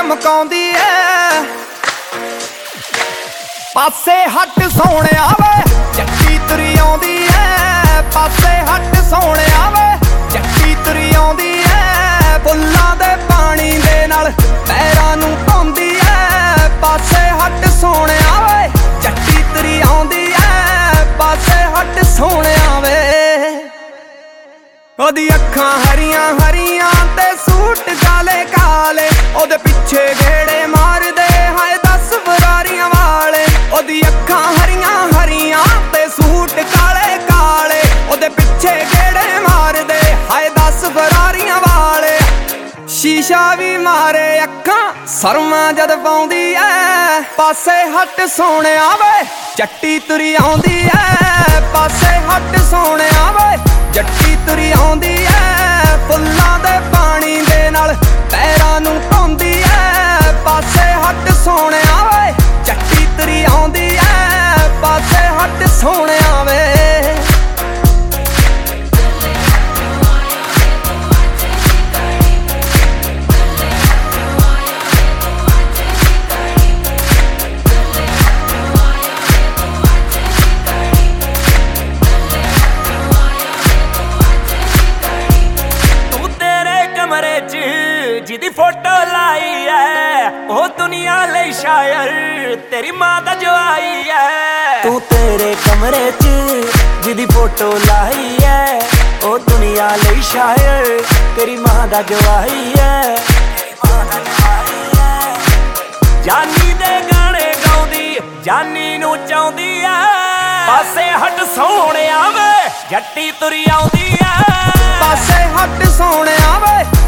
ਚਮਕਾਉਂਦੀ ਐ। ਪਾਸੇ ਹੱਟ ਸੋਹਣਿਆ ਵੇ ਜੱਟੀ ਤੁਰੀ ਆਉਂਦੀ ਐ। ਪਾਸੇ ਹੱਟ ਸੋਹਣਿਆ ਵੇ ਜੱਟੀ ਤੁਰੀ ਆਉਂਦੀ ਐ। ਫੁੱਲਾਂ ਦੇ ਪਾਣੀ ਦੇ ਨਾਲ ਪੈਰਾਂ ਨੂੰ ਧੋਂਦੀ ਐ। ਪਾਸੇ ਹੱਟ ਸੋਹਣਿਆ ਵੇ ਜੱਟੀ ਤੁਰੀ ਆਉਂਦੀ ਐ। ਪਾਸੇ ਹੱਟ ਸੋਹਣਿਆ ਵੇ। ਉਹਦੀ ਅੱਖਾਂ ਹਰੀਆਂ ਹਰੀਆਂ ਤੇ ਸੂਟ ਕਾਲੇ ਕਾਲੇ, ਉਹਦੇ ਪਿੱਛੇ ਗੇੜੇ ਮਾਰਦੇ ਹਾਏ 10 ਫਰਾਰੀਆਂ ਵਾਲੇ। ਉਹਦੀ ਅੱਖਾਂ ਹਰੀਆਂ ਹਰੀਆਂ ਤੇ ਸੂਟ ਕਾਲੇ ਕਾਲੇ, ਉਹਦੇ ਪਿੱਛੇ ਗੇੜੇ ਮਾਰਦੇ ਹਾਏ 10 ਫਰਾਰੀਆਂ ਵਾਲੇ। ਸ਼ੀਸ਼ਾ ਵੀ ਮਾਰੇ ਅੱਖਾਂ ਸਰਮਾ ਜਦ ਪਾਉਂਦੀ ਐ। ਪਾਸੇ ਹੱਟ ਸੋਹਣਿਆ ਵੇ ਜੱਟੀ ਤੁਰੀ ਆਉਂਦੀ ਐ। ਪਾਸੇ ਹੱਟ ਸੋਹਣਿਆ ਵੇ ਜੱਟੀ ਤੁਰੀ ਆਉਂਦੀ ਐ। ਫੁੱਲਾਂ ਦੇ ਪਾਣੀ ਦੇ ਨਾਲ ਪੈਰਾਂ ਨੂੰ ਧੋਂਦੀ ਐ। ਪਾਸੇ ਹੱਟ ਸੋਹਣਿਆ ਵੇ ਜੱਟੀ ਤੁਰੀ ਆਉਂਦੀ ਐ। ਪਾਸੇ ਹੱਟ ਸੋਹਣਿਆ ਵੇ। ਜਿਹਦੀ ਫੋਟੋ ਲਾਈ ਐ ਉਹ ਦੁਨੀਆ ਲਈ ਸ਼ਾਇਰ ਤੇਰੀ ਮਾਂ ਦਾ ਜਵਾਈ ਐ। ਤੂੰ ਤੇਰੇ ਕਮਰੇ 'ਚ ਜਿਹਦੀ ਫੋਟੋ ਲਾਈ ਐ ਉਹ ਦੁਨੀਆ ਲਈ ਸ਼ਾਇਰ ਤੇਰੀ ਮਾਂ ਦਾ ਜਵਾਈ ਐ। ਜਾਨੀ ਦੇ ਗਾਣੇ ਗਾਉਂਦੀ ਜਾਨੀ ਨੂੰ ਚਾਹੁੰਦੀ ਐ। ਪਾਸੇ ਹੱਟ ਸੋਹਣਿਆ ਵੇ ਜੱਟੀ ਤੁਰੀ ਆਉਂਦੀ ਐ। ਪਾਸੇ ਹੱਟ ਸੋਹਣਿਆ ਵੇ